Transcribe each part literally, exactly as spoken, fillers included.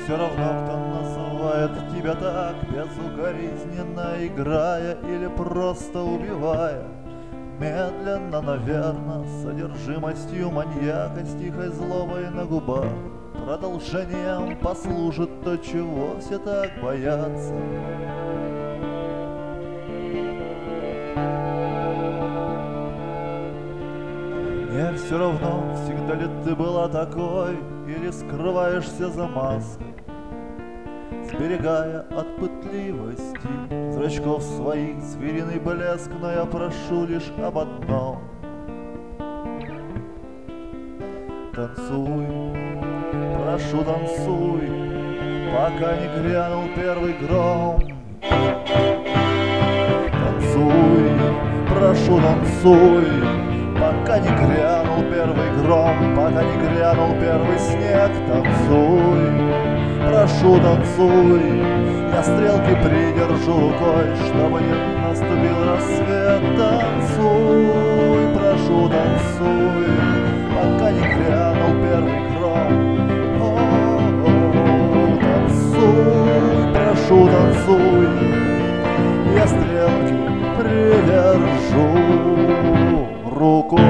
все равно, кто называет тебя так, безукоризненно играя или просто убивая. Медленно, наверно, с содержимостью маньяка, с тихой злобой на губах. Продолжением послужит то, чего все так боятся. Мне все равно, всегда ли ты была такой, или скрываешься за маской, сберегая от пытливости зрачков своих звериный блеск. Но я прошу лишь об одном: танцуй, прошу, танцуй, пока не грянул первый гром. Танцуй, прошу, танцуй, пока не грянул первый гром, пока не грянул первый снег. Танцуй, прошу, танцуй, я стрелки придержу рукой, чтобы не наступил рассвет. Танцуй, прошу, танцуй, пока не грянул первый гром. О-о-о, танцуй, прошу, танцуй, я стрелки придержу рукой.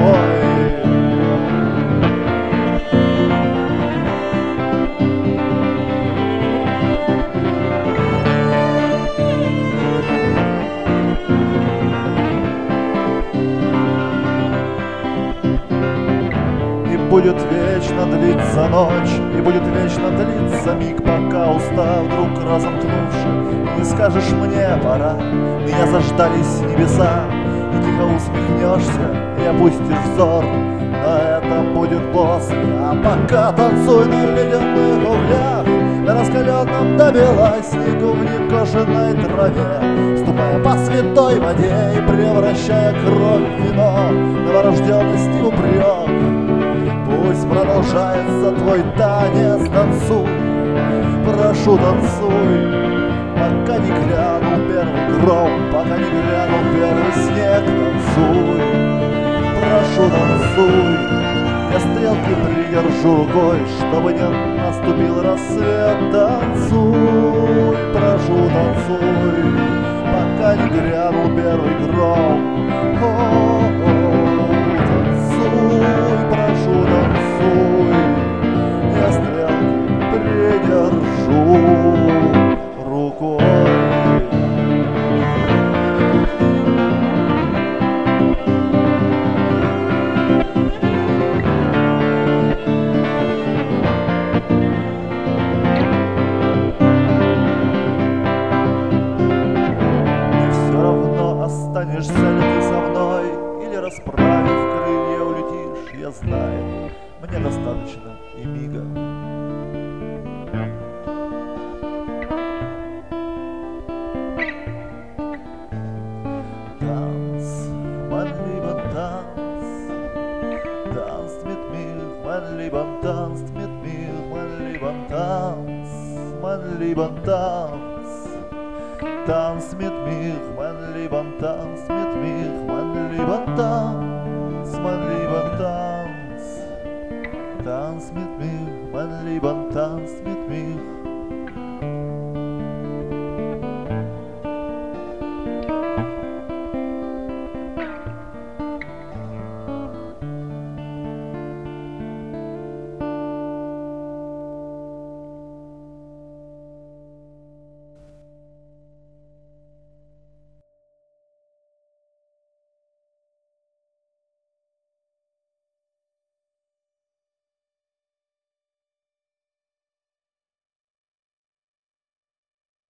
Будет вечно длиться ночь, и будет вечно длиться миг, пока уста вдруг разомкнувши, не скажешь мне пора. Меня заждались небеса, и тихо усмехнешься, и опустишь взор, но это будет после. А пока танцуй на ледяных углях, на раскаленном до бела снегу, в некошенной траве, ступая по святой воде и превращая кровь в вино, новорожденность и упрек. Пусть продолжается твой танец, танцуй, прошу, танцуй, пока не грянул первый гром, пока не грянул первый снег. Танцуй, прошу, танцуй, я стрелки придержу рукой, чтобы не наступил рассвет. Танцуй, прошу, танцуй, пока не грянул первый гром. О-о-о, танцуй, прошу, танцуй, я стрелки придержу рукой. Мне все равно, останешься ли ты со мной, или, расправив крылья, улетишь. Я знаю, мне достаточно и мига. Tanz, mein lieber Tanz, tanzt mit mir, mein lieber Tanz, mit mir, mein lieber Tanz, mein lieber Tanz, tanz mit mir, mein lieber Tanz, mit mir, mein lieber Tanz, mein lieber Tanz, tanz mit mir, mein lieber Tanz mit mir.